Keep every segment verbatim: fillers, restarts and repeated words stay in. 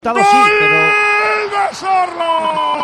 ¡Gol sí, pero... de Sorloth!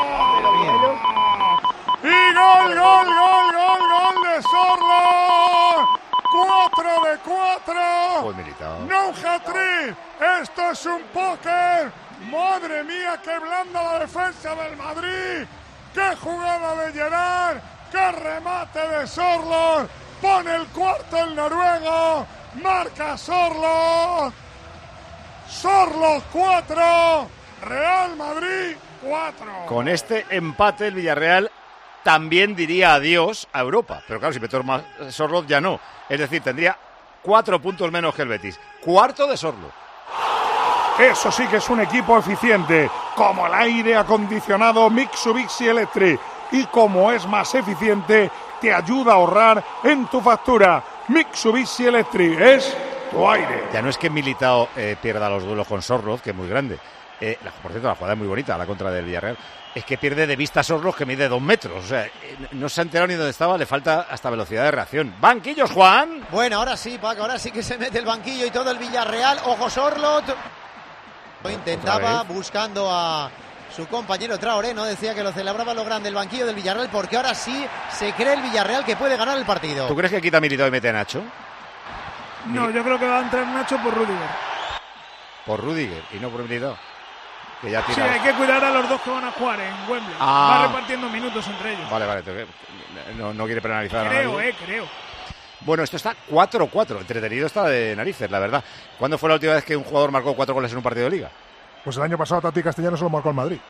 Y gol, gol, gol, gol, gol de Sorloth. Cuatro de cuatro. Muy militado. No hat-trick. Esto es un póker. Madre mía, qué blanda la defensa del Madrid. Qué jugada de Gerard. Qué remate de Sorloth. Pone el cuarto el noruego. Marca Sorloth. Sorloth cuatro, Real Madrid cuatro. Con este empate el Villarreal también diría adiós a Europa. Pero claro, si mete más Sorloth ya no. Es decir, tendría cuatro puntos menos que el Betis. Cuarto de Sorloth. Eso sí que es un equipo eficiente, como el aire acondicionado Mitsubishi Electric. Y como es más eficiente, te ayuda a ahorrar en tu factura. Mitsubishi Electric es tu aire. Ya no es que Militao eh, pierda los duelos con Sorloth, que es muy grande. Eh, la, por cierto, la jugada es muy bonita, la contra del Villarreal. Es que pierde de vista a Sorloth, que mide dos metros. O sea, eh, no se ha enterado ni dónde estaba, le falta hasta velocidad de reacción. ¡Banquillos, Juan! Bueno, ahora sí, Paco, ahora sí que se mete el banquillo y todo el Villarreal. ¡Ojo, Sorloth! Lo intentaba buscando a su compañero Traoré, ¿no? Decía que lo celebraba lo grande el banquillo del Villarreal, porque ahora sí se cree el Villarreal que puede ganar el partido. ¿Tú crees que quita Militao y mete a Nacho? No, yo creo que va a entrar Nacho por Rudiger. Por Rudiger y no por Militao. Que ya Sí, tira... hay que cuidar a los dos que van a jugar en Wembley. Ah. Va repartiendo minutos entre ellos. Vale, vale. Te... No, no quiere penalizar Creo, a nadie. eh, creo. Bueno, esto está cuatro cuatro. Entretenido está de narices, la verdad. ¿Cuándo fue la última vez que un jugador marcó cuatro goles en un partido de liga? Pues el año pasado Tati Castellano se lo marcó al Madrid.